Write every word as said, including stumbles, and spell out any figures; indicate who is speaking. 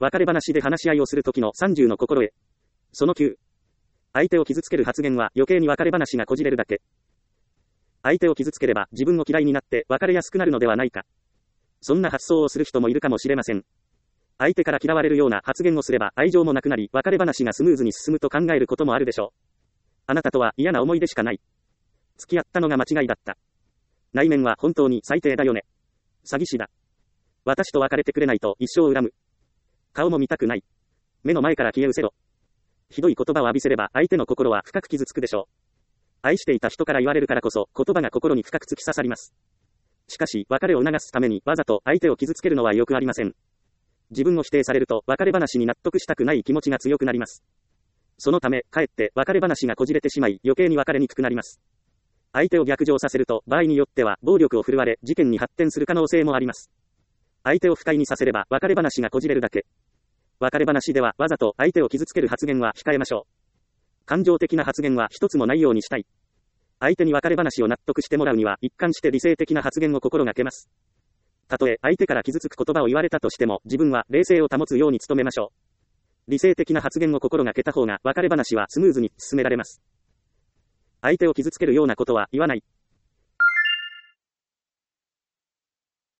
Speaker 1: 別れ話で話し合いをするときのさんじゅうの心得。そのきゅう。相手を傷つける発言は余計に別れ話がこじれるだけ。相手を傷つければ自分を嫌いになって別れやすくなるのではないか。そんな発想をする人もいるかもしれません。相手から嫌われるような発言をすれば愛情もなくなり別れ話がスムーズに進むと考えることもあるでしょう。あなたとは嫌な思い出しかない。付き合ったのが間違いだった。内面は本当に最低だよね。詐欺師だ。私と別れてくれないと一生恨む。顔も見たくない。目の前から消え失せろ。ひどい言葉を浴びせれば相手の心は深く傷つくでしょう。愛していた人から言われるからこそ言葉が心に深く突き刺さります。しかし別れを促すためにわざと相手を傷つけるのはよくありません。自分を否定されると別れ話に納得したくない気持ちが強くなります。そのためかえって別れ話がこじれてしまい余計に別れにくくなります。相手を逆上させると場合によっては暴力を振るわれ事件に発展する可能性もあります。相手を不快にさせれば別れ話がこじれるだけ。別れ話ではわざと相手を傷つける発言は控えましょう。感情的な発言は一つもないようにしたい。相手に別れ話を納得してもらうには一貫して理性的な発言を心がけます。たとえ相手から傷つく言葉を言われたとしても自分は冷静を保つように努めましょう。理性的な発言を心がけた方が別れ話はスムーズに進められます。相手を傷つけるようなことは言わない。